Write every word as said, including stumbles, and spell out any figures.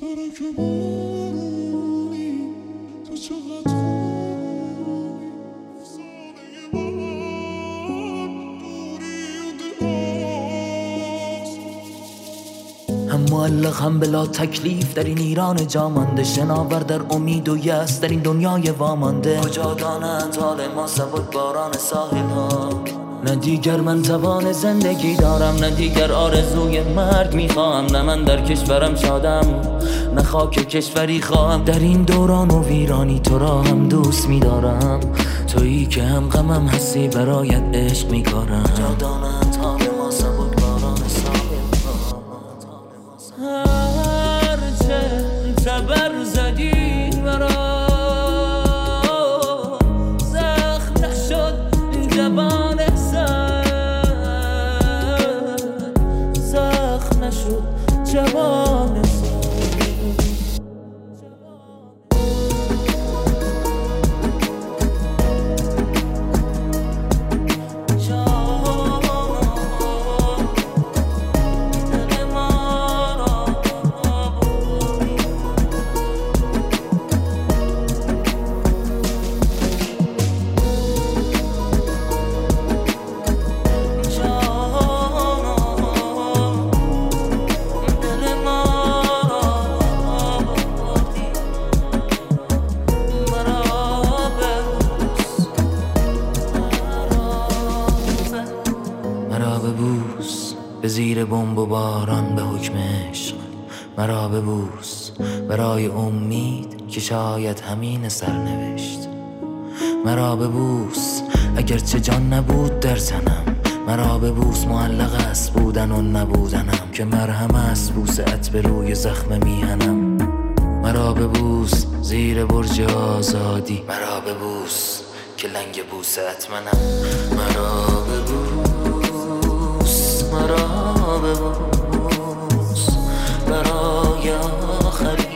هم معلق هم بلا تکلیف در این ایران جامانده، شناور در امید و یأس در این دنیای وامانده. کجا دانند حال ما سبک باران ساحل ها، نه دیگر من توان زندگی دارم، نه دیگر آرزوی مرگ میخواهم، نه من در کشورم شادم، نه خاک کشوری خواهم. در این دوران و ویرانی تو را هم دوست میدارم، تویی که هم غمم هستی برایت عشق میکارم. کجا دانند حال ما سبک باران ساحل ها، هرچه تبر زدی مرا زخم نشد جوان زخم نشد جوان به زیر بمب و باران به حکم عشق، مرا ببوس برای امید که شاید همین سرنوشت. مرا ببوس اگرچه جان نبود در تنم، مرا ببوس معلق است بودن و نبودنم، که مرهم است بوسه‌ات به روی زخم میهنم. مرا ببوس زیر برج آزادی، مرا ببوس که لنگ بوسه‌ات منم. مرا ببوس، مرا ببوس برای آخرین